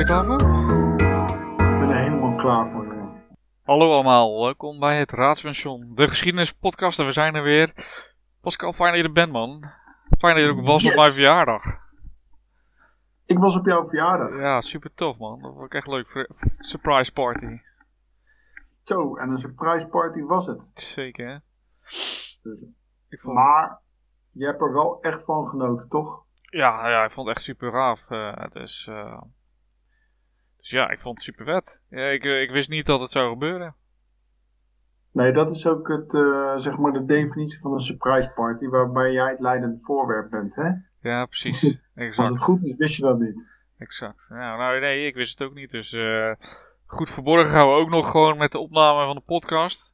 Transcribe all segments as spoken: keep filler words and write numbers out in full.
er klaar voor? Ik ben er helemaal klaar voor. Ja. Hallo allemaal, welkom bij het Raadspension, de geschiedenispodcast en we zijn er weer. Pascal, fijn dat je er bent, man. Fijn dat je er ook was Yes. op mijn verjaardag. Ik was op jouw verjaardag. Ja, super tof, man. Dat vond ik echt leuk. Fr- Surprise party. Zo, en een surprise party was het. Zeker, hè? Dus, Ik vond... maar je hebt er wel echt van genoten, toch? Ja, ja, ik vond het echt super gaaf. Uh, dus, uh... dus ja, ik vond het super vet. Ja, ik, uh, ik wist niet dat het zou gebeuren. Nee, dat is ook het, uh, zeg maar de definitie van een surprise party, waarbij jij het leidende voorwerp bent, hè? Ja, precies. Exact. Als het goed is, wist je dat niet. Exact. Nou, nou nee, ik wist het ook niet. Dus uh, goed verborgen gaan we ook nog gewoon met de opname van de podcast.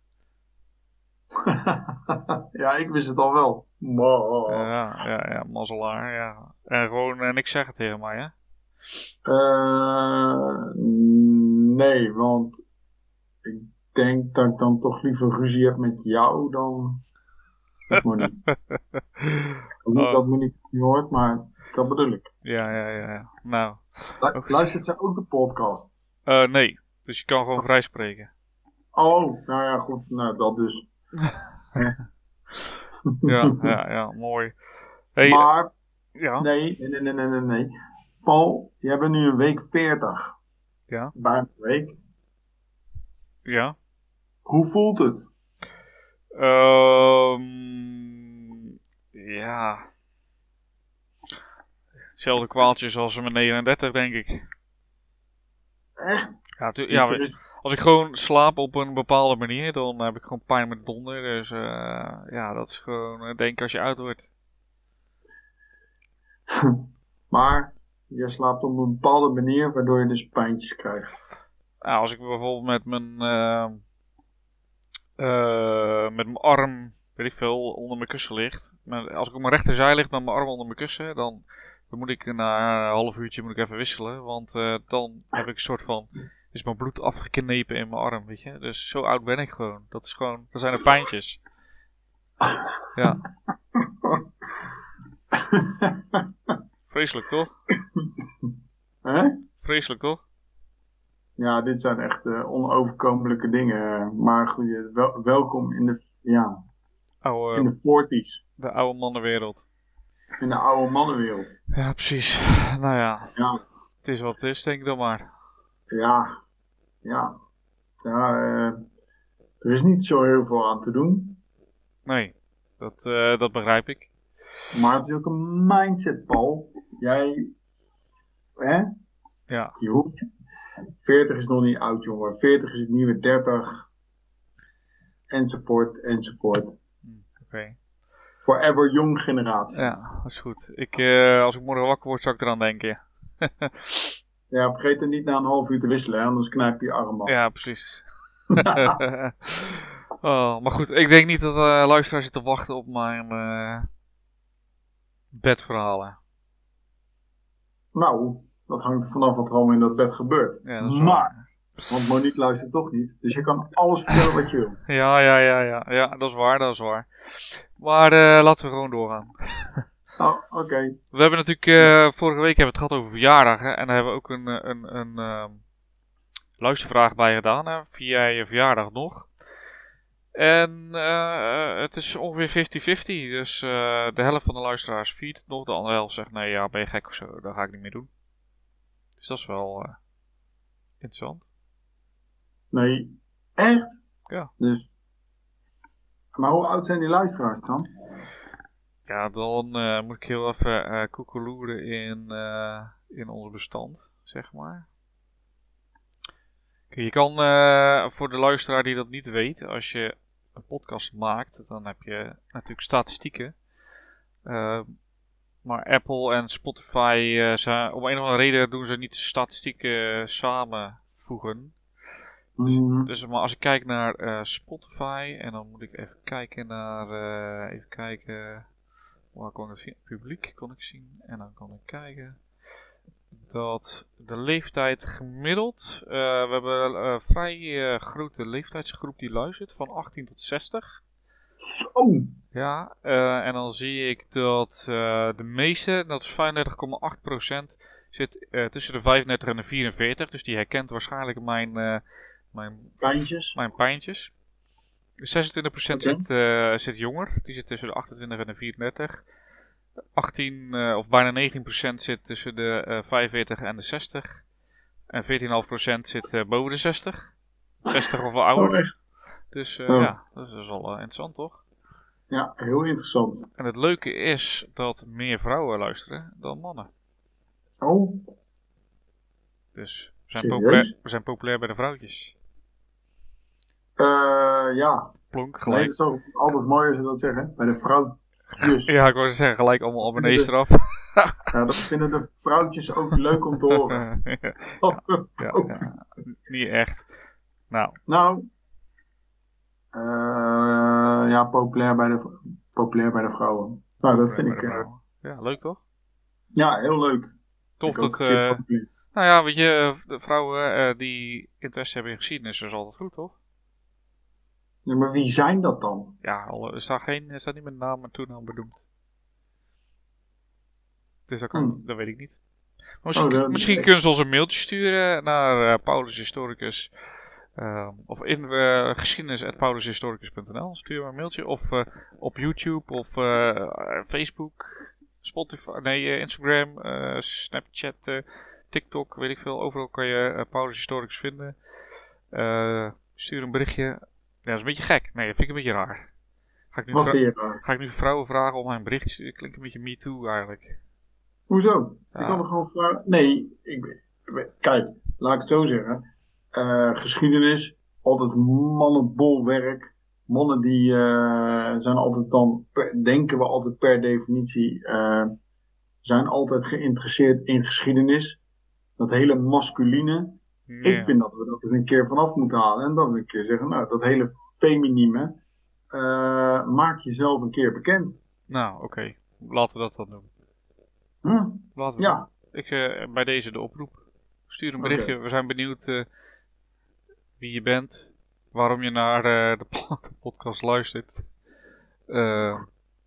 Ja, ik wist het al wel. Uh, ja, ja, ja, mazzelaar, ja. En gewoon uh, niks zeggen tegen mij, hè? Uh, nee, want ik denk dat ik dan toch liever ruzie heb met jou dan met Monique. oh. Dat Monique niet hoort, maar dat bedoel ik. Ja, ja, ja. ja. Nou. Lu- luistert ze ook de podcast? Uh, nee, dus je kan gewoon vrij spreken. Oh, nou ja, goed. Nou, dat dus. ja, ja, ja, mooi. Hey, maar, ja. nee, nee, nee, nee, nee, nee. Paul, jij bent nu een week veertig. Ja. Bijna een week. Ja. Hoe voelt het? Um, ja. Hetzelfde kwaaltjes als mijn negenendertig, denk ik. Echt? Ja, tu- ja is... Als ik gewoon slaap op een bepaalde manier, dan heb ik gewoon pijn met donder. Dus uh, ja, dat is gewoon uh, denk als je oud wordt. Maar je slaapt op een bepaalde manier, waardoor je dus pijntjes krijgt. Nou, als ik bijvoorbeeld met mijn, uh, uh, met mijn arm, weet ik veel, onder mijn kussen ligt. Met, als ik op mijn rechterzij lig met mijn arm onder mijn kussen, dan, dan moet ik na een half uurtje moet ik even wisselen. Want uh, dan heb ik een soort van, is mijn bloed afgeknepen in mijn arm, weet je. Dus zo oud ben ik gewoon. Dat is gewoon, dat zijn er pijntjes. Ja. Vreselijk, toch? Hè? Vreselijk, toch? Ja, dit zijn echt uh, onoverkomelijke dingen. Maar goed, wel, welkom in de, ja, oude, in de forties. De oude mannenwereld. In de oude mannenwereld. Ja, precies. Nou ja, ja. Het is wat het is, denk ik dan maar. Ja, ja. ja uh, er is niet zo heel veel aan te doen. Nee, dat, uh, dat begrijp ik. Maar het is ook een mindset, Paul. Jij, hè? Ja. Je hoeft, veertig is nog niet oud, jongen. veertig is het nieuwe dertig. Enzovoort, enzovoort. Oké. Okay. Forever jong generatie. Ja, dat is goed. Ik, uh, als ik morgen wakker word, zal ik eraan denken. Ja, vergeet het niet na een half uur te wisselen, hè, anders knijp je je arm af. Ja, precies. oh, maar goed, ik denk niet dat uh, luisteraars zitten wachten op mijn uh, bedverhalen. Nou, dat hangt vanaf wat er allemaal in dat bed gebeurt. Ja, dat is maar, waar. want Monique luistert toch niet, dus je kan alles vertellen wat je wil. Ja, ja, ja, ja, ja, dat is waar, dat is waar. Maar uh, laten we gewoon doorgaan. Oh, oké. Okay. We hebben natuurlijk, uh, vorige week hebben we het gehad over verjaardagen. En daar hebben we ook een, een, een, een luistervraag bij gedaan, hè, via je verjaardag nog. En uh, het is ongeveer vijftig vijftig. Dus uh, de helft van de luisteraars viert het nog. De andere helft zegt, nee, ja, ben je gek of zo. Dat ga ik niet meer doen. Dus dat is wel uh, interessant. Nee, echt? Ja. Dus, maar hoe oud zijn die luisteraars dan? Ja, dan uh, moet ik heel even uh, koekeloeren in, uh, in ons bestand, zeg maar. Kijk, je kan, uh, voor de luisteraar die dat niet weet, als je een podcast maakt, dan heb je natuurlijk statistieken. Uh, maar Apple en Spotify, uh, zijn, om een of andere reden doen ze niet de statistieken samenvoegen. Dus, mm. dus maar als ik kijk naar uh, Spotify, en dan moet ik even kijken naar, uh, even kijken... Waar kon ik zien? Publiek kon ik zien. En dan kon ik kijken dat de leeftijd gemiddeld... Uh, we hebben een uh, vrij uh, grote leeftijdsgroep die luistert. Van achttien tot zestig. Oh! Ja, uh, en dan zie ik dat uh, de meeste, dat is vijfendertig komma acht procent, zit uh, tussen de vijfendertig en de vierenveertig. Dus die herkent waarschijnlijk mijn, uh, mijn pijntjes. Mijn pijntjes. zesentwintig procent okay. zit, uh, zit jonger. Die zit tussen de achtentwintig en de vierendertig. achttien uh, of bijna negentien procent zit tussen de uh, vijfenveertig en de zestig. En veertien komma vijf procent zit uh, boven de zestig. zestig of wel ouder. Oh, dus uh, oh. ja, dat is wel uh, interessant, toch? Ja, heel interessant. En het leuke is dat meer vrouwen luisteren dan mannen. Oh. Dus we zijn, populair, we zijn populair bij de vrouwtjes. Uh, ja. Plonk, gelijk. Nee, dat is toch altijd mooi als ze dat zeggen. Bij de vrouwtjes. Ja, ik wou zeggen, gelijk allemaal abonnees eraf. Ja, dat vinden de vrouwtjes ook leuk om te horen. ja. Ja, ja. Niet echt. Nou. Nou. Uh, ja, populair bij, de, populair bij de vrouwen. Nou, dat vind ik... Uh, ja, leuk toch? Ja, heel leuk. Tof dat... Uh, nou ja, weet je, de vrouwen uh, die interesse hebben in geschiedenis is altijd goed, toch? Ja, maar wie zijn dat dan? Ja, al, er staat, geen, er staat niet met naam en toenaam benoemd. Dus dat, kan, hmm. dat weet ik niet. Maar misschien, oh, dat, misschien nee. kunnen ze ons een mailtje sturen naar uh, Paulus Historicus. Uh, of in uh, geschiedenis at paulushistoricus punt n l. Stuur maar een mailtje. Of uh, op YouTube of uh, Facebook, Spotify, nee, uh, Instagram, uh, Snapchat, uh, TikTok, weet ik veel. Overal kan je uh, Paulus Historicus vinden. Uh, stuur een berichtje. Ja, dat is een beetje gek. Nee, dat vind ik een beetje raar. Ga ik nu, vra- ga ik nu vrouwen vragen om mijn berichtje? Dat klinkt een beetje me too eigenlijk. Hoezo? Ja. Ik kan er gewoon vragen. Nee, ik, kijk, laat ik het zo zeggen. Uh, geschiedenis, altijd mannenbolwerk. Mannen die uh, zijn altijd dan, per, denken we altijd per definitie, uh, zijn altijd geïnteresseerd in geschiedenis. Dat hele masculine. Ja. Ik vind dat we dat er een keer vanaf moeten halen. En dan een keer zeggen, nou, dat hele feminine, uh, maak jezelf een keer bekend. Nou, oké. Okay. Laten we dat dan doen. Hm? Laten we ja. Ik, uh, bij deze de oproep. Stuur een berichtje. Okay. We zijn benieuwd uh, wie je bent. Waarom je naar uh, de, po- de podcast luistert. Uh,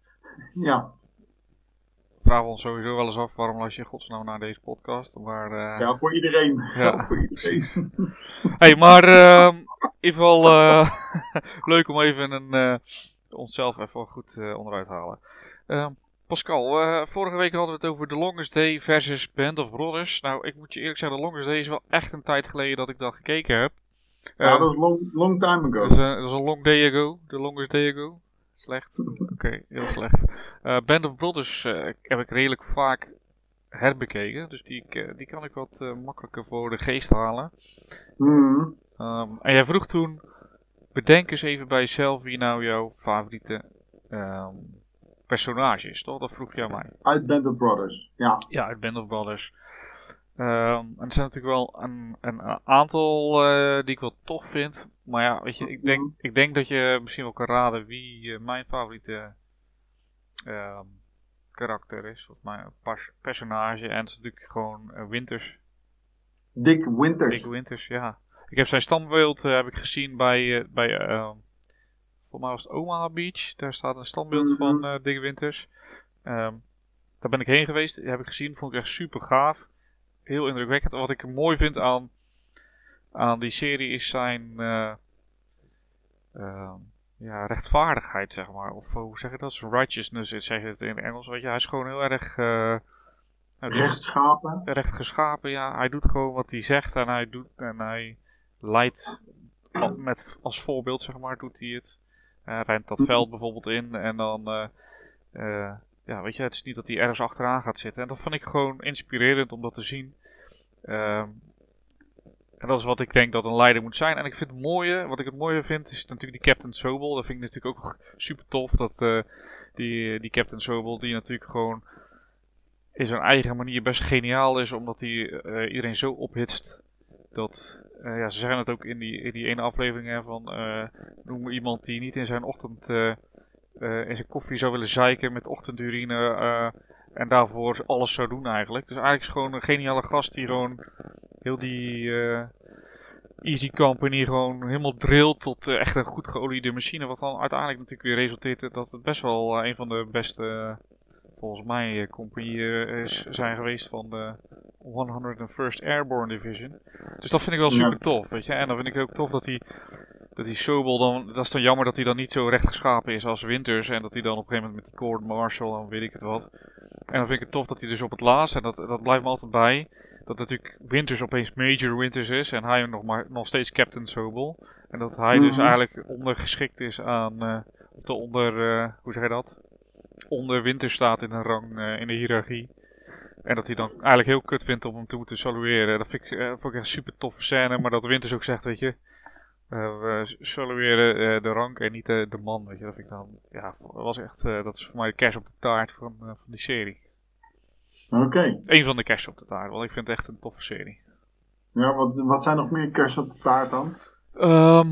ja. Vragen we ons sowieso wel eens af. Waarom luister je godsnaam naar deze podcast? Maar, uh, ja, voor iedereen. Ja, ja voor iedereen. Hey, maar uh, in ieder geval uh, leuk om even een, uh, onszelf even goed uh, onderuit te halen. Uh, Pascal, uh, vorige week hadden we het over The Longest Day versus Band of Brothers. Nou, ik moet je eerlijk zeggen, The Longest Day is wel echt een tijd geleden dat ik dat gekeken heb. Ja, uh, dat is long, long time ago. Dat is, uh, dat is een long day ago. The Longest Day ago. Slecht. Oké, okay, heel slecht. Uh, Band of Brothers uh, heb ik redelijk vaak herbekeken. Dus die, uh, die kan ik wat uh, makkelijker voor de geest halen. Mm. Um, en jij vroeg toen, bedenk eens even bij jezelf wie nou jouw favoriete um, personage is, toch? Dat vroeg je aan mij. Uit Band of Brothers, ja. Ja, uit Band of Brothers. Um, en er zijn natuurlijk wel een, een aantal uh, die ik wel tof vind. Maar ja, weet je, ik denk, mm-hmm. ik denk dat je misschien wel kan raden wie uh, mijn favoriete uh, karakter is. Of mijn pas- personage. En dat is natuurlijk gewoon uh, Winters. Dick Winters. Dick Winters, ja. Ik heb zijn standbeeld uh, heb ik gezien bij, uh, bij uh, volgens mij was het Omaha Beach. Daar staat een standbeeld mm-hmm. van uh, Dick Winters. Um, daar ben ik heen geweest. Die heb ik gezien. Vond ik echt super gaaf. Heel indrukwekkend. Wat ik mooi vind aan, aan die serie is zijn uh, uh, ja, rechtvaardigheid, zeg maar. Of hoe zeg je dat? Righteousness, zeg je het in het Engels. Weet je, hij is gewoon heel erg... Uh, rechtschapen. Rechtsgeschapen, ja. Hij doet gewoon wat hij zegt en hij, doet, en hij leidt met, als voorbeeld, zeg maar, doet hij het. Hij uh, rent dat veld bijvoorbeeld in en dan... Uh, uh, Ja, weet je, het is niet dat hij ergens achteraan gaat zitten. En dat vond ik gewoon inspirerend om dat te zien. Um, en dat is wat ik denk dat een leider moet zijn. En ik vind het mooie, wat ik het mooie vind, is natuurlijk die Captain Sobel. Dat vind ik natuurlijk ook super tof. Dat uh, die, die Captain Sobel, die natuurlijk gewoon in zijn eigen manier best geniaal is. Omdat hij uh, iedereen zo ophitst. Dat, uh, ja, ze zeggen het ook in die, in die ene aflevering hè, van... Uh, noem iemand die niet in zijn ochtend... Uh, Uh, in zijn koffie zou willen zeiken met ochtendurine uh, en daarvoor alles zou doen eigenlijk. Dus eigenlijk is het gewoon een geniale gast die gewoon heel die uh, Easy Company gewoon helemaal drilt tot uh, echt een goed geoliede machine. Wat dan uiteindelijk natuurlijk weer resulteert dat het best wel uh, een van de beste, uh, volgens mij, uh, compagnieën uh, zijn geweest van de honderdfirst Airborne Division. Dus dat vind ik wel super Ja. tof, weet je. En dan vind ik ook tof dat die, dat die Sobel dan, dat is dan jammer dat hij dan niet zo rechtgeschapen is als Winters. En dat hij dan op een gegeven moment met die Court Martial en weet ik het wat. En dan vind ik het tof dat hij dus op het laatst, en dat, dat blijft me altijd bij, dat natuurlijk Winters opeens Major Winters is en hij nog, maar, nog steeds Captain Sobel. En dat hij dus Mhm. eigenlijk ondergeschikt is aan, uh, of de onder, uh, hoe zeg je dat? Onder Winters staat in een rang, uh, in de hiërarchie. En dat hij dan eigenlijk heel kut vindt om hem te moeten salueren. Dat vind ik, uh, vond ik echt een super toffe scène, maar dat Winters ook zegt, weet je, uh, we salueren uh, de rank en niet uh, de man, weet je. Dat vind ik dan, ja, was echt, uh, dat is voor mij de kers op de taart van, uh, van die serie. Oké. Okay. Eén van de kersen op de taart, want ik vind het echt een toffe serie. Ja, wat, wat zijn nog meer kersen op de taart dan? Um,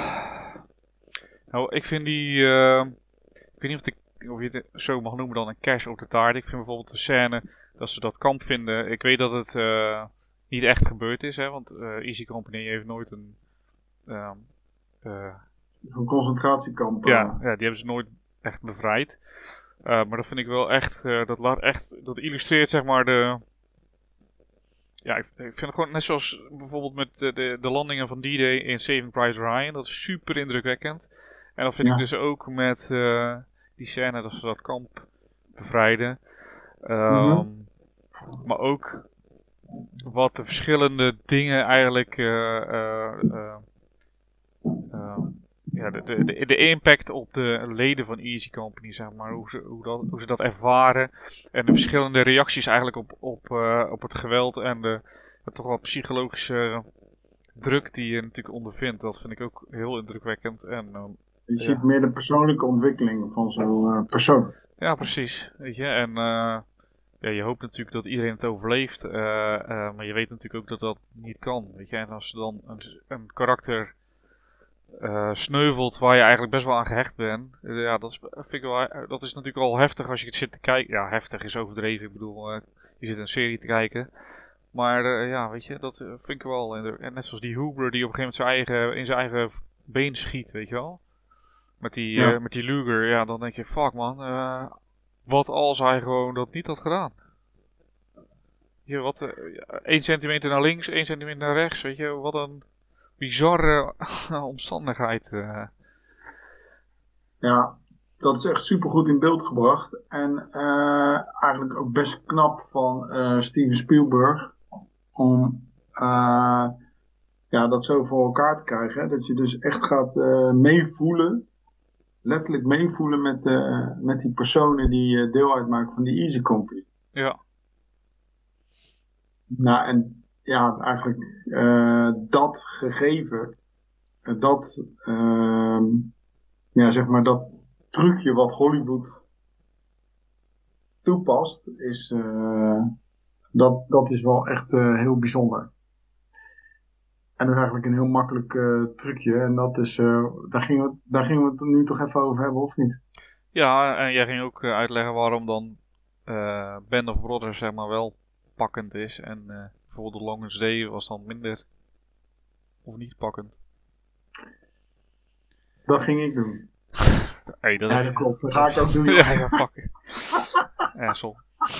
nou, ik vind die, uh, ik weet niet of, de, of je het zo mag noemen dan een kers op de taart. Ik vind bijvoorbeeld de scène dat ze dat kamp vinden. Ik weet dat het uh, niet echt gebeurd is, hè, want uh, Easy Company heeft nooit een... Um, uh, een concentratiekamp. Ja, ja, die hebben ze nooit echt bevrijd. Uh, maar dat vind ik wel echt, uh, dat laat echt, dat illustreert zeg maar de... Ja, ik, ik vind het gewoon net zoals bijvoorbeeld met de, de, de landingen van D-Day in Saving Private Ryan. Dat is super indrukwekkend. En dat vind ja. ik dus ook met uh, die scène dat ze dat kamp bevrijden. Um, mm-hmm. Maar ook wat de verschillende dingen eigenlijk... Uh, uh, uh, uh, ja, de, de, de, de impact op de leden van Easy Company, zeg maar. Hoe ze, hoe dat, hoe ze dat ervaren. En de verschillende reacties eigenlijk op, op, uh, op het geweld. En de, de toch wel psychologische druk die je natuurlijk ondervindt. Dat vind ik ook heel indrukwekkend. En, uh, je ziet ja. meer de persoonlijke ontwikkeling van zo'n uh, persoon. Ja, precies. Weet je, en uh, ja, je hoopt natuurlijk dat iedereen het overleeft. Uh, uh, maar je weet natuurlijk ook dat dat niet kan. Weet je, en als er dan een, een karakter... Uh, sneuvelt waar je eigenlijk best wel aan gehecht bent. Uh, ja, dat is, vind ik wel, dat is natuurlijk al heftig als je het zit te kijken. Ja, heftig is overdreven. Ik bedoel, uh, je zit een serie te kijken. Maar uh, ja, weet je, dat vind ik wel. En net zoals die Hoover die op een gegeven moment zijn eigen, in zijn eigen been schiet, weet je wel. Met die, ja. uh, met die Luger, ja, dan denk je, fuck man. Uh, wat als hij gewoon dat niet had gedaan? Je, wat, uh, één centimeter naar links, één centimeter naar rechts, weet je, wat een... bizarre omstandigheid. Uh. Ja, dat is echt super goed in beeld gebracht. En uh, eigenlijk ook best knap van uh, Steven Spielberg. Om uh, ja, dat zo voor elkaar te krijgen. Hè? Dat je dus echt gaat uh, meevoelen. Letterlijk meevoelen met, uh, met die personen die uh, deel uitmaken van die Easy Company. Ja. Nou, en... Ja, eigenlijk uh, dat gegeven, uh, dat, uh, ja, zeg maar dat trucje wat Hollywood toepast, is, uh, dat, dat is wel echt uh, heel bijzonder. En dat is eigenlijk een heel makkelijk uh, trucje en dat is, uh, daar, gingen we, daar gingen we het nu toch even over hebben, of niet? Ja, en jij ging ook uh, uitleggen waarom dan uh, Band of Brothers zeg maar wel pakkend is en... Uh... Bijvoorbeeld de Longest Day was dan minder of niet pakkend. Dat ging ik doen. Hey, dat ja, dat klopt. Dat ga ik ook doen. ja, ja, fuck it. Assel.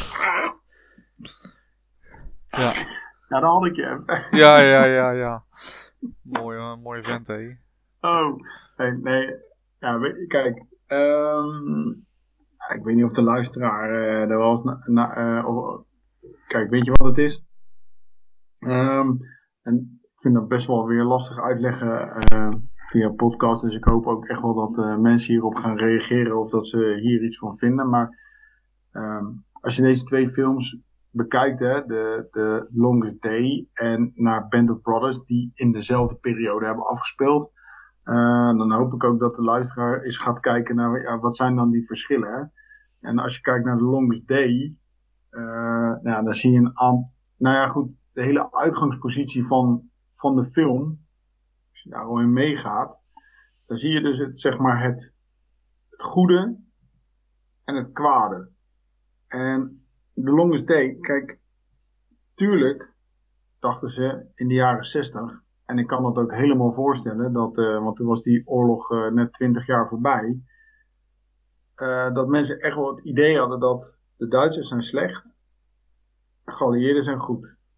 Ja. Ja, dan had ik je. ja, ja, ja, ja. Mooi, uh, mooie vent, hé. Oh, nee, nee. Ja, weet, kijk. Um, ik weet niet of de luisteraar uh, er was. Na, na, uh, of, kijk, weet je wat het is? Um, en ik vind dat best wel weer lastig uitleggen uh, via podcast. Dus ik hoop ook echt wel dat uh, mensen hierop gaan reageren of dat ze hier iets van vinden. Maar um, als je deze twee films bekijkt, hè, de, de Longest Day en naar Band of Brothers, die in dezelfde periode hebben afgespeeld. Uh, dan hoop ik ook dat de luisteraar eens gaat kijken naar ja, wat zijn dan die verschillen. Hè? En als je kijkt naar The Longest Day, uh, nou, dan zie je een aantal. Nou ja, goed. De hele uitgangspositie van, van de film, als je daar al in meegaat, dan zie je dus het, zeg maar het, het goede en het kwade. En The Longest Day, kijk, tuurlijk dachten ze in de jaren zestig, en ik kan dat ook helemaal voorstellen, dat, uh, want toen was die oorlog uh, net twintig jaar voorbij, uh, dat mensen echt wel het idee hadden dat de Duitsers zijn slecht, de geallieerden zijn goed.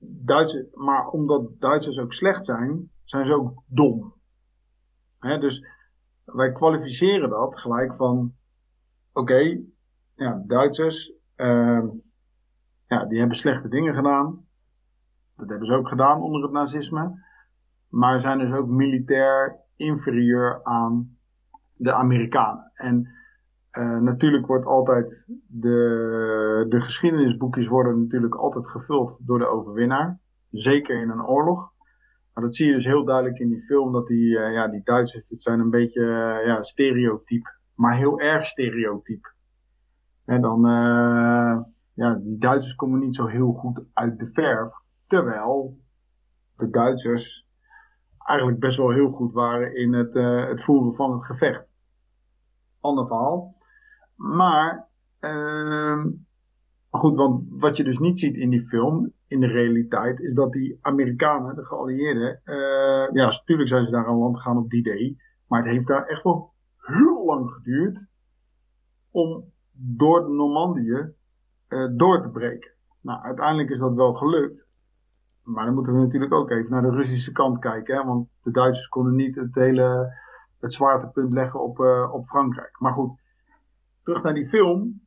Duitsers, maar omdat Duitsers ook slecht zijn, zijn ze ook dom. Hè, dus wij kwalificeren dat gelijk van, oké, okay, ja, Duitsers, uh, ja, die hebben slechte dingen gedaan. Dat hebben ze ook gedaan onder het nazisme. Maar zijn dus ook militair inferieur aan de Amerikanen. En uh, natuurlijk wordt altijd de, de geschiedenisboekjes worden natuurlijk altijd gevuld door de overwinnaar. Zeker in een oorlog. Maar dat zie je dus heel duidelijk in die film. Dat die, uh, ja, die Duitsers, het zijn een beetje uh, ja, stereotyp. Maar heel erg stereotyp. En dan, uh, ja, die Duitsers komen niet zo heel goed uit de verf. Terwijl de Duitsers eigenlijk best wel heel goed waren in het, uh, het voeren van het gevecht. Ander verhaal. Maar, uh, goed, want wat je dus niet ziet in die film, in de realiteit, is dat die Amerikanen, de geallieerden, uh, ja, natuurlijk zijn ze daar aan land gegaan op die D, maar het heeft daar echt wel heel lang geduurd om door de Normandië uh, door te breken. Nou, uiteindelijk is dat wel gelukt. Maar dan moeten we natuurlijk ook even naar de Russische kant kijken. Hè? Want de Duitsers konden niet het hele het zwaartepunt leggen op, uh, op Frankrijk. Maar goed, terug naar die film.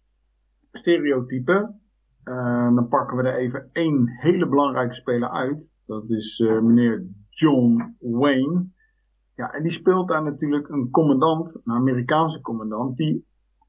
Stereotypen. Uh, dan pakken we er even één hele belangrijke speler uit. Dat is uh, meneer John Wayne. Ja, en die speelt daar natuurlijk een commandant, een Amerikaanse commandant, die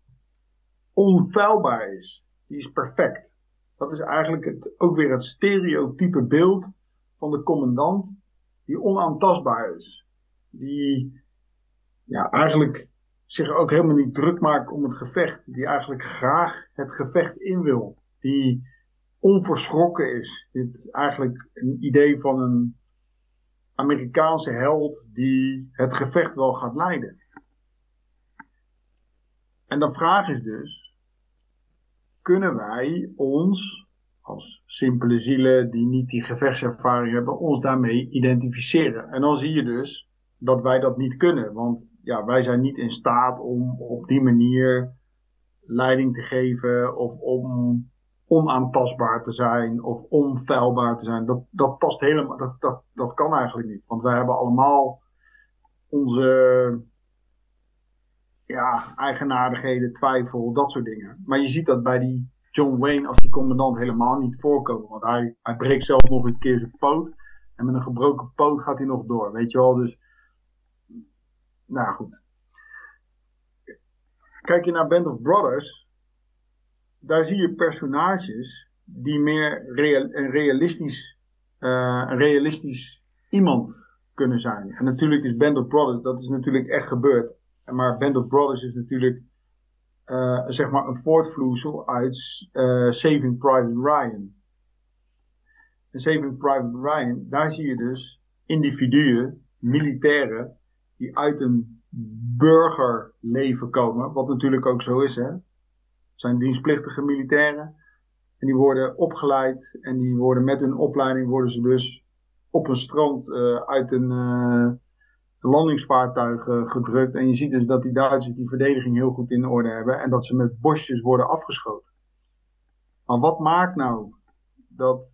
onfeilbaar is. Die is perfect. Dat is eigenlijk het, ook weer het stereotype beeld van de commandant die onaantastbaar is. Die ja, eigenlijk zich ook helemaal niet druk maakt om het gevecht. Die eigenlijk graag het gevecht in wil. Die onverschrokken is. Dit is eigenlijk een idee van een Amerikaanse held die het gevecht wel gaat leiden. En de vraag is dus, kunnen wij ons, als simpele zielen die niet die gevechtservaring hebben, ons daarmee identificeren? En dan zie je dus dat wij dat niet kunnen. Want ja, wij zijn niet in staat om op die manier leiding te geven of om onaantastbaar te zijn of onfeilbaar te zijn. Dat, dat past helemaal, dat, dat, dat kan eigenlijk niet. Want wij hebben allemaal onze ja, eigenaardigheden, twijfel, dat soort dingen. Maar je ziet dat bij die John Wayne als die commandant helemaal niet voorkomen. Want hij, hij breekt zelf nog een keer zijn poot. En met een gebroken poot gaat hij nog door. Weet je wel, dus nou goed. Kijk je naar Band of Brothers, daar zie je personages die meer real, een, realistisch, uh, een realistisch iemand kunnen zijn. En natuurlijk is Band of Brothers, dat is natuurlijk echt gebeurd. Maar Band of Brothers is natuurlijk uh, zeg maar een voortvloeisel uit uh, Saving Private Ryan. En Saving Private Ryan, daar zie je dus individuen, militairen, die uit een burgerleven komen. Wat natuurlijk ook zo is, hè. Het zijn dienstplichtige militairen. En die worden opgeleid. En die worden met hun opleiding worden ze dus op een strand uh, uit een uh, landingsvaartuig uh, gedrukt. En je ziet dus dat die Duitsers die verdediging heel goed in orde hebben. En dat ze met bosjes worden afgeschoten. Maar wat maakt nou dat...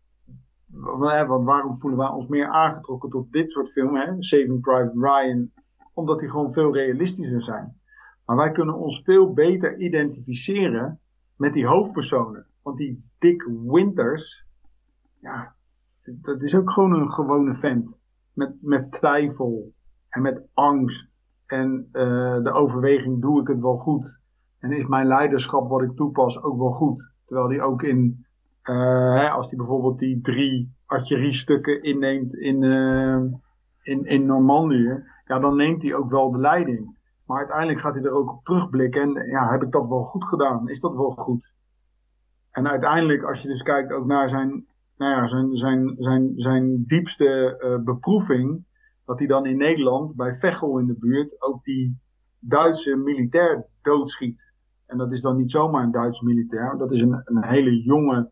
Want waarom voelen wij ons meer aangetrokken tot dit soort filmen, hè? Saving Private Ryan, omdat die gewoon veel realistischer zijn. Maar wij kunnen ons veel beter identificeren met die hoofdpersonen. Want die Dick Winters, ja, dat is ook gewoon een gewone vent. Met, met twijfel en met angst. En uh, de overweging, doe ik het wel goed? En is mijn leiderschap wat ik toepas ook wel goed? Terwijl die ook in... Uh, hè, als hij bijvoorbeeld die drie artilleriestukken inneemt in, uh, in, in Normandië, ja, dan neemt hij ook wel de leiding. Maar uiteindelijk gaat hij er ook op terugblikken en ja, heb ik dat wel goed gedaan? Is dat wel goed? En uiteindelijk, als je dus kijkt ook naar zijn, nou ja, zijn, zijn, zijn, zijn diepste uh, beproeving, dat hij dan in Nederland, bij Veghel in de buurt, ook die Duitse militair doodschiet. En dat is dan niet zomaar een Duits militair, dat is een, een hele jonge,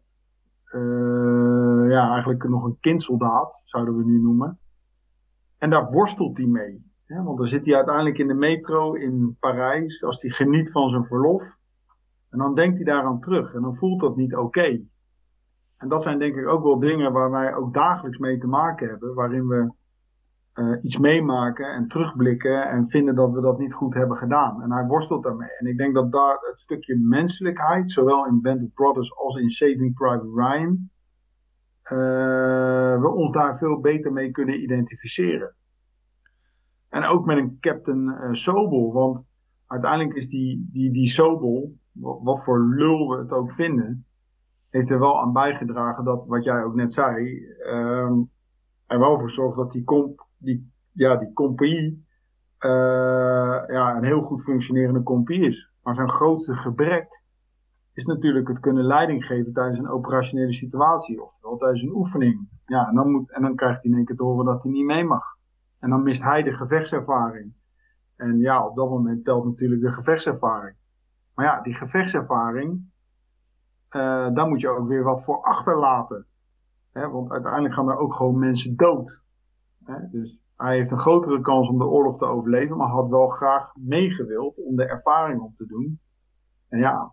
Uh, ja, eigenlijk nog een kindsoldaat, zouden we nu noemen. En daar worstelt hij mee. Hè? Want dan zit hij uiteindelijk in de metro in Parijs, als hij geniet van zijn verlof. En dan denkt hij daaraan terug. En dan voelt dat niet oké. Okay. En dat zijn denk ik ook wel dingen waar wij ook dagelijks mee te maken hebben. Waarin we uh, iets meemaken en terugblikken en vinden dat we dat niet goed hebben gedaan. En hij worstelt daarmee. En ik denk dat daar het stukje menselijkheid, zowel in Band of Brothers als in Saving Private Ryan, uh, we ons daar veel beter mee kunnen identificeren. En ook met een Captain uh, Sobel, want uiteindelijk is die, die, die Sobel, wat, wat voor lul we het ook vinden, heeft er wel aan bijgedragen dat, wat jij ook net zei, um, er wel voor zorgt dat die, comp, die, ja, die compagnie uh, ja, een heel goed functionerende compagnie is. Maar zijn grootste gebrek is natuurlijk het kunnen leiding geven tijdens een operationele situatie, oftewel tijdens een oefening. Ja, en dan, moet, en dan krijgt hij in één keer te horen dat hij niet mee mag. En dan mist hij de gevechtservaring. En ja, op dat moment telt natuurlijk de gevechtservaring. Maar ja, die gevechtservaring, uh, daar moet je ook weer wat voor achterlaten. Hè? Want uiteindelijk gaan er ook gewoon mensen dood. Hè? Dus hij heeft een grotere kans om de oorlog te overleven, maar had wel graag meegewild om de ervaring op te doen. En ja,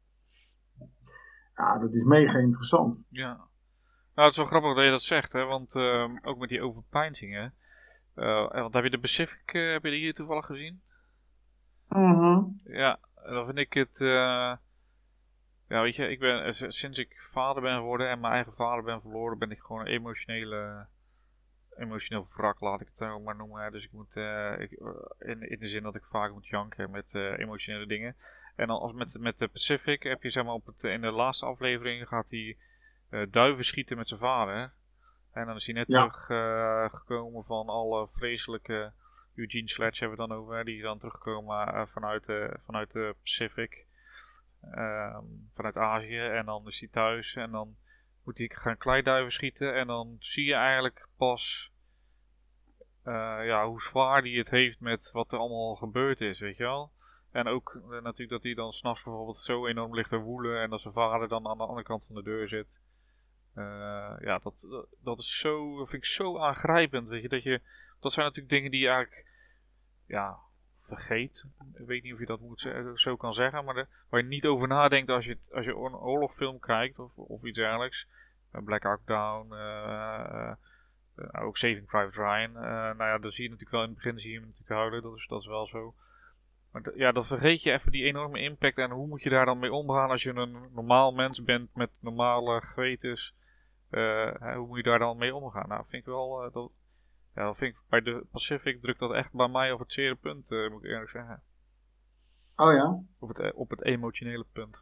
ja dat is mega interessant. Ja. Nou, het is wel grappig dat je dat zegt, hè? Want uh, ook met die overpeinzingen. Uh, want heb je de Pacific, uh, heb je die hier toevallig gezien? Mm-hmm. Ja, dan vind ik het... Uh, ja, weet je, ik ben, sinds ik vader ben geworden en mijn eigen vader ben verloren, ben ik gewoon een emotionele... Emotioneel wrak, laat ik het ook maar noemen. Dus ik moet, uh, ik, uh, in, in de zin dat ik vaak moet janken met uh, emotionele dingen. En dan als met, met de Pacific heb je zeg maar op het, in de laatste aflevering gaat hij uh, duiven schieten met zijn vader. En dan is hij net ja. terug uh, gekomen van alle vreselijke... Eugene Sledge hebben we dan over. Die is dan teruggekomen uh, vanuit, uh, vanuit de Pacific. Uh, vanuit Azië. En dan is hij thuis. En dan moet hij gaan kleiduiven schieten. En dan zie je eigenlijk pas... Uh, ja, hoe zwaar hij het heeft met wat er allemaal gebeurd is, weet je wel. En ook uh, natuurlijk dat hij dan s'nachts bijvoorbeeld zo enorm ligt te woelen. En dat zijn vader dan aan de andere kant van de deur zit. Uh, ja, dat, dat, dat is zo, vind ik zo aangrijpend, weet je, dat je, dat zijn natuurlijk dingen die je eigenlijk, ja, vergeet. Ik weet niet of je dat moet, zo kan zeggen, maar de, waar je niet over nadenkt als je, het, als je een oorlogfilm kijkt of, of iets dergelijks. Uh, Black Hawk Down, uh, uh, ook Saving Private Ryan. Uh, nou ja, dat zie je natuurlijk wel in het begin, zie je hem natuurlijk houden, dat is, dat is wel zo. Maar d- ja, dan vergeet je even die enorme impact en hoe moet je daar dan mee omgaan als je een normaal mens bent met normale gewetens. Uh, hoe moet je daar dan mee omgaan? Nou, vind ik wel, uh, dat, ja, dat vind ik, bij de Pacific drukt dat echt bij mij op het zere punt, uh, moet ik eerlijk zeggen. Oh ja? Op het, op het emotionele punt.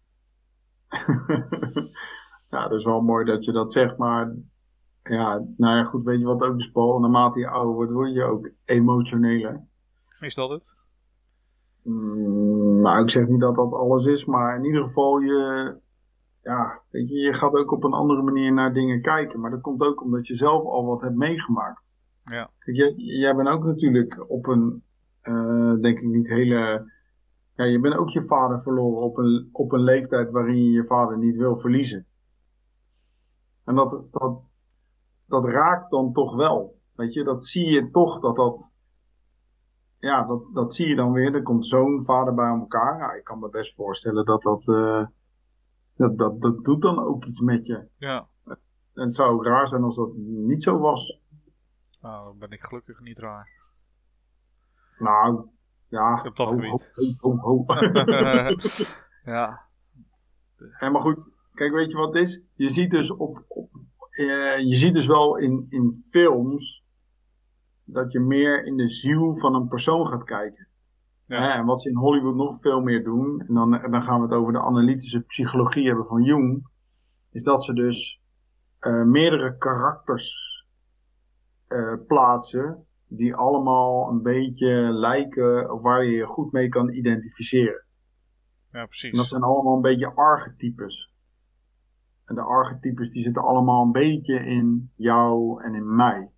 Ja, dat is wel mooi dat je dat zegt, maar ja, nou ja, goed, weet je wat ook is, Paul? Naarmate je ouder wordt, word je ook emotioneler. Is dat het? Mm, nou, ik zeg niet dat dat alles is, maar in ieder geval je... Ja, weet je, je gaat ook op een andere manier naar dingen kijken. Maar dat komt ook omdat je zelf al wat hebt meegemaakt. Ja. Kijk, jij, jij bent ook natuurlijk op een, uh, denk ik niet hele... Ja, je bent ook je vader verloren op een, op een leeftijd waarin je je vader niet wil verliezen. En dat, dat, dat raakt dan toch wel. Weet je, dat zie je toch, dat dat... Ja, dat, dat zie je dan weer. Er komt zoon, vader bij elkaar. Ja, ik kan me best voorstellen dat dat... Uh, Dat, dat, dat doet dan ook iets met je. Ja. En het zou ook raar zijn als dat niet zo was. Nou, dan ben ik gelukkig niet raar. Nou, ja. Op dat ho, gebied. Ho, ho, ho. Ja. En maar goed, kijk, weet je wat het is? Je ziet dus, op, op, uh, je ziet dus wel in, in films dat je meer in de ziel van een persoon gaat kijken. Ja. Hè, en wat ze in Hollywood nog veel meer doen, en dan, dan gaan we het over de analytische psychologie hebben van Jung, is dat ze dus uh, meerdere karakters uh, plaatsen die allemaal een beetje lijken of waar je je goed mee kan identificeren. Ja, precies. En dat zijn allemaal een beetje archetypes. En de archetypes die zitten allemaal een beetje in jou en in mij.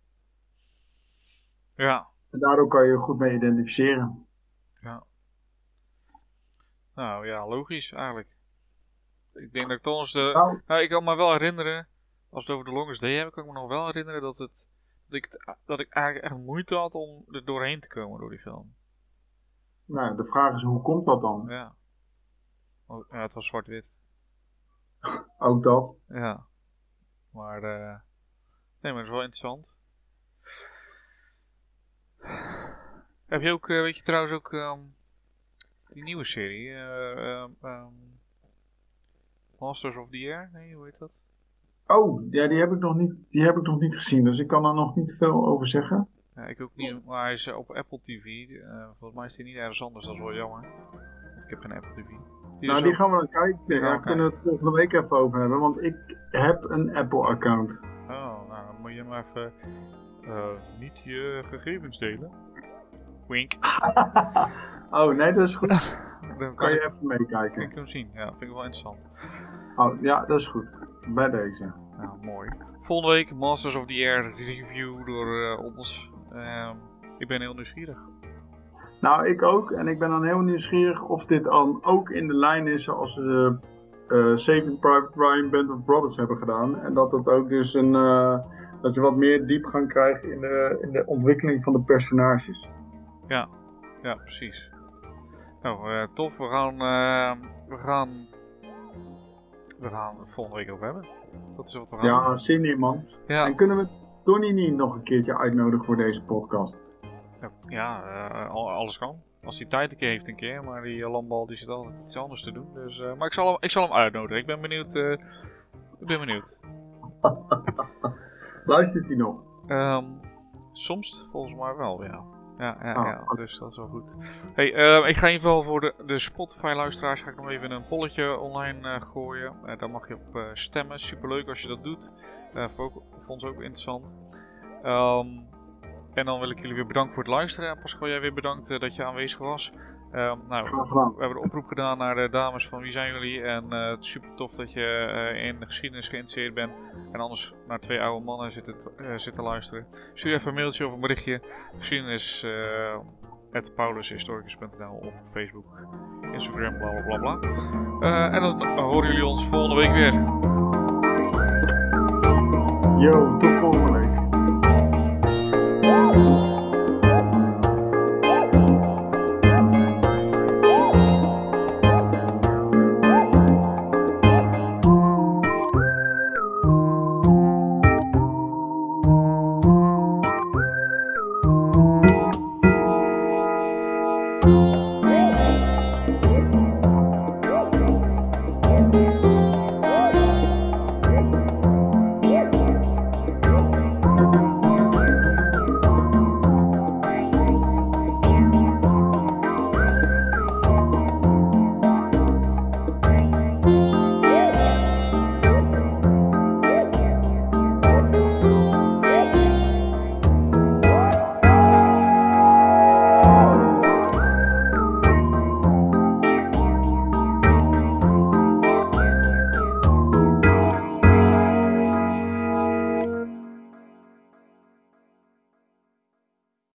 Ja. En daardoor kan je je goed mee identificeren. Ja. Nou ja, logisch eigenlijk. Ik denk dat ik toch eens de... Nou, nou, ik kan me wel herinneren, als we het over The Longest Day hebben, kan ik me nog wel herinneren dat het... Dat ik, het, dat ik eigenlijk echt moeite had om er doorheen te komen door die film. Nou, de vraag is, hoe komt dat dan? Ja. Oh, ja, het was zwart-wit. Ook dat. Ja. Maar, uh, nee, maar dat is wel interessant. Heb je ook, uh, weet je trouwens ook, um, die nieuwe serie, uh, um, um, Masters of the Air? Nee, hoe heet dat? Oh, ja, die heb ik nog niet, die heb ik nog niet gezien, dus ik kan er nog niet veel over zeggen. Ja, ik ook niet, maar hij is op Apple T V. Uh, volgens mij is hij niet ergens anders, dat is wel jammer. Want ik heb geen Apple T V. Die nou, die gaan we dan kijken. Daar ja, kunnen we het volgende week even over hebben, want ik heb een Apple-account. Oh, nou, dan moet je maar even uh, niet je gegevens delen. Wink. Oh, nee, dat is goed. Dan kan je even meekijken. Kan ik hem zien, ja, vind ik wel interessant. Oh, ja, dat is goed. Bij deze. Nou, mooi. Volgende week Masters of the Air review door uh, ons. Uh, ik ben heel nieuwsgierig. Nou, ik ook. En ik ben dan heel nieuwsgierig of dit dan ook in de lijn is zoals ze uh, uh, Saving Private Ryan Band of Brothers hebben gedaan. En dat het ook dus een... Uh, dat je wat meer diepgang krijgt in de, in de ontwikkeling van de personages. Ja, ja, precies. Nou, uh, tof. We gaan... Uh, we gaan... We gaan het volgende week over hebben. Dat is wat we gaan Ja, zin in, man. Ja. En kunnen we Donnie niet nog een keertje uitnodigen voor deze podcast? Ja, uh, alles kan. Als hij tijd een keer heeft een keer, maar die uh, Lambal die zit altijd iets anders te doen. Dus, uh, maar ik zal, hem, ik zal hem uitnodigen. Ik ben benieuwd. Uh, ik ben benieuwd. Luistert hij nog? Um, soms volgens mij wel, ja. Ja, ja, oh, ja. okay. Dus dat is wel goed. Hey, uh, ik ga in ieder geval voor de, de Spotify-luisteraars ga ik nog even een polletje online uh, gooien. Uh, daar mag je op uh, stemmen. Superleuk als je dat doet. Uh, voor, voor ons ook interessant. Um, en dan wil ik jullie weer bedanken voor het luisteren. Pascal, jij weer bedankt uh, dat je aanwezig was. Um, nou, we hebben de oproep gedaan naar de dames van wie zijn jullie. En uh, het is super tof dat je uh, in de geschiedenis geïnteresseerd bent. En anders naar twee oude mannen zitten, uh, zitten luisteren. Stuur even een mailtje of een berichtje. Geschiedenis at paulushistoricus punt n l of op Facebook, Instagram, bla bla bla bla. Uh, en dan horen jullie ons volgende week weer. Yo, tot volgende week.